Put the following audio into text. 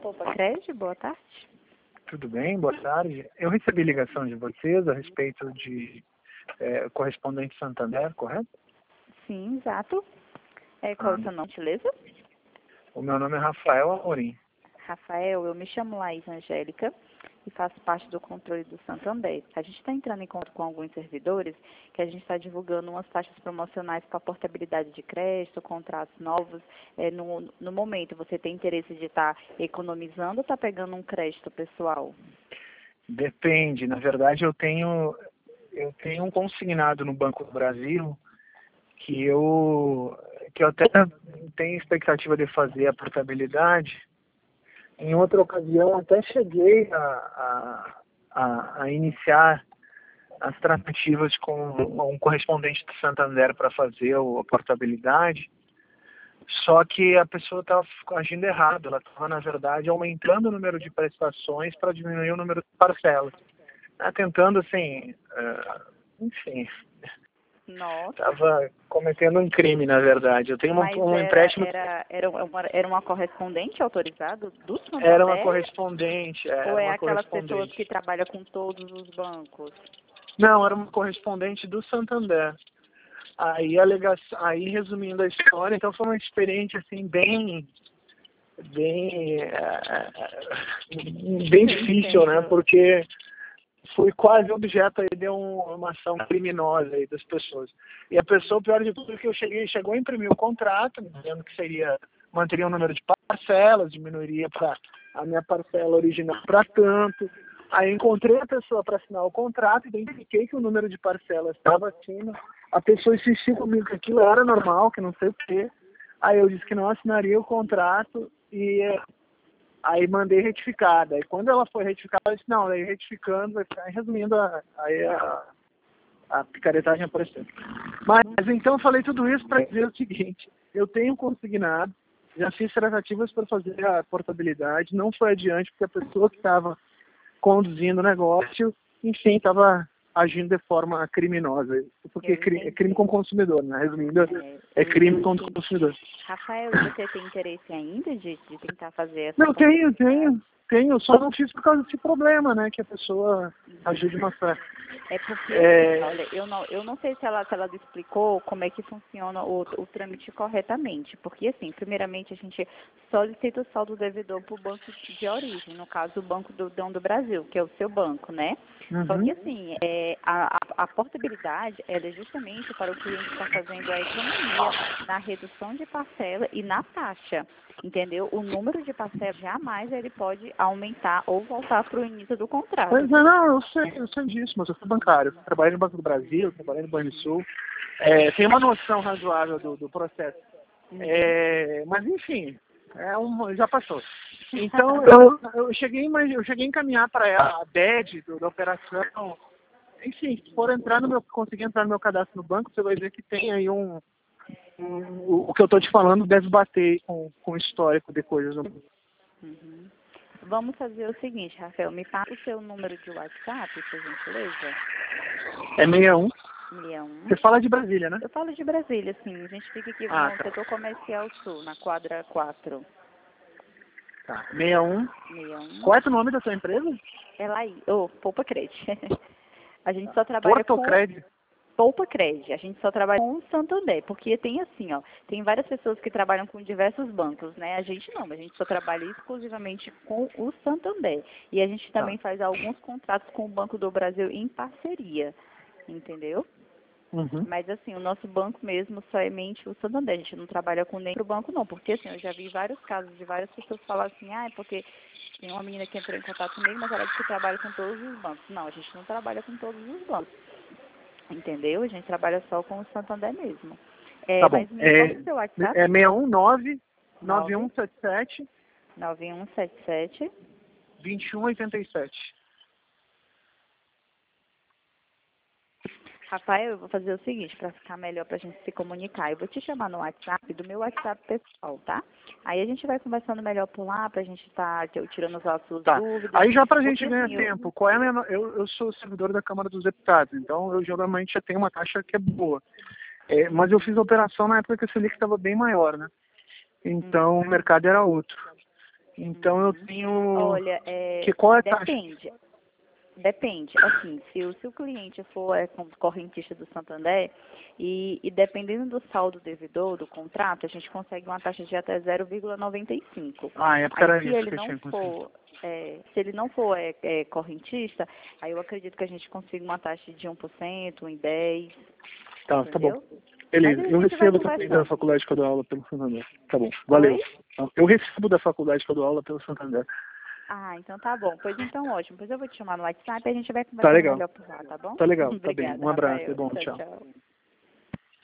Poupa boa tarde. Tudo bem? Boa tarde. Eu recebi ligação de vocês a respeito de correspondente Santander, correto? Sim, exato. Qual é o seu nome, beleza? O meu nome é Rafael Amorim. Rafael, eu me chamo Laís Angélica e faço parte do controle do Santander. A gente está entrando em contato com alguns servidores que a gente está divulgando umas taxas promocionais para portabilidade de crédito, contratos novos. No momento, você tem interesse de estar economizando ou está pegando um crédito pessoal? Depende. Na verdade, eu tenho um consignado no Banco do Brasil que eu até tenho expectativa de fazer a portabilidade. Em outra ocasião, até cheguei a iniciar as tratativas com um correspondente do Santander para fazer a portabilidade, só que a pessoa estava agindo errado. Ela estava, na verdade, aumentando o número de prestações para diminuir o número de parcelas. Tentando, assim, enfim... Nossa. Estava cometendo um crime, na verdade. Eu tenho um empréstimo... Era uma correspondente autorizada do Santander? Era uma correspondente. Ou é aquelas pessoas que trabalham com todos os bancos? Não, era uma correspondente do Santander. Aí, resumindo a história, então foi uma experiência assim, bem difícil, né? Porque fui quase objeto aí de uma ação criminosa aí das pessoas. E a pessoa, pior de tudo, que chegou a imprimir o contrato, dizendo que manteria o número de parcelas, diminuiria para a minha parcela original para tanto. Aí encontrei a pessoa para assinar o contrato, identifiquei que o número de parcelas estava acima. A pessoa insistiu comigo que aquilo era normal, que não sei o quê. Aí eu disse que não assinaria o contrato e aí mandei retificada. E quando ela foi retificada, eu disse, não, aí retificando, vai ficar resumindo, a picaretagem apareceu. Mas então eu falei tudo isso para dizer o seguinte: eu tenho consignado, já fiz tratativas para fazer a portabilidade, não foi adiante porque a pessoa que estava conduzindo o negócio, enfim, estava agindo de forma criminosa, porque é crime com o consumidor, né? Resumindo, é crime contra o consumidor. Rafael, você tem interesse ainda de tentar fazer essa... Não, tenho, só não fiz por causa desse problema, né, que a pessoa agiu de má fé. É porque, olha, eu não sei se ela explicou como é que funciona o trâmite corretamente, porque assim, primeiramente a gente solicita o saldo devedor para o banco de origem, no caso o Banco do Brasil, que é o seu banco, né? Uhum. Só que assim, a portabilidade ela é justamente para o cliente estar fazendo a economia na redução de parcela e na taxa, entendeu? O número de parcelas jamais ele pode aumentar ou voltar para o início do contrato. Pois não, eu sei disso, mas eu sou bancário. Trabalhei no Banco do Brasil, trabalhei no Banrisul. Tenho uma noção razoável do processo. Mas enfim, já passou. Então eu cheguei a encaminhar para ela a DED da operação. Enfim, se for conseguir entrar no meu cadastro no banco, você vai ver que tem aí o que eu estou te falando deve bater com o histórico de coisas. Uhum. Vamos fazer o seguinte, Rafael, me passa o seu número de WhatsApp, por gentileza. É 61. 61. Você fala de Brasília, né? Eu falo de Brasília, sim. A gente fica aqui no setor comercial sul, na quadra 4. Tá, 61. 61. Qual é o nome da sua empresa? É Laís. Poupa Crédito. A gente só trabalha Portocred. Poupa Crédito. A gente só trabalha com o Santander, porque tem assim, ó, tem várias pessoas que trabalham com diversos bancos, né? A gente não, a gente só trabalha exclusivamente com o Santander. E a gente também faz alguns contratos com o Banco do Brasil em parceria, entendeu? Uhum. Mas assim, o nosso banco mesmo somente o Santander. A gente não trabalha com nem pro banco não, porque assim, eu já vi vários casos de várias pessoas falar assim, é porque tem uma menina que entrou em contato comigo, mas ela disse que trabalha com todos os bancos. Não, a gente não trabalha com todos os bancos. Entendeu? A gente trabalha só com o Santander mesmo. Tá bom. Mas me passa o seu WhatsApp. É 619 9177 9177 2187. Rafael, eu vou fazer o seguinte, para ficar melhor para a gente se comunicar. Eu vou te chamar no WhatsApp, do meu WhatsApp pessoal, tá? Aí a gente vai conversando melhor por lá, pra gente estar tirando as suas dúvidas. Aí já pra gente ganhar tempo, qual é a minha... eu sou servidor da Câmara dos Deputados, então eu geralmente já tenho uma taxa que é boa. Mas eu fiz a operação na época que a Selic estava bem maior, né? Então o mercado era outro. Então eu tenho... Olha, qual é a taxa? Depende. Assim, se o cliente for correntista do Santander e dependendo do saldo devedor do contrato, a gente consegue uma taxa de até 0,95. Ah, é porque Aí era se isso ele que eu não tinha conseguido. for, se ele não for correntista, aí eu acredito que a gente consiga uma taxa de 1%, 1,10%, Tá bom. entendeu? Mas Beleza, a eu gente vai recebo também da conversando. faculdade que eu dou aula pelo Santander. Tá bom, valeu. Oi? Eu recebo da faculdade que eu dou aula pelo Santander. Ah, então tá bom. Pois então ótimo. Pois eu vou te chamar no WhatsApp e a gente vai Tá conversando legal, melhor por lá, tá bom? tá legal, tá bem. Obrigada, Um abraço, é Rafael. bom, Tchau, tchau. tchau.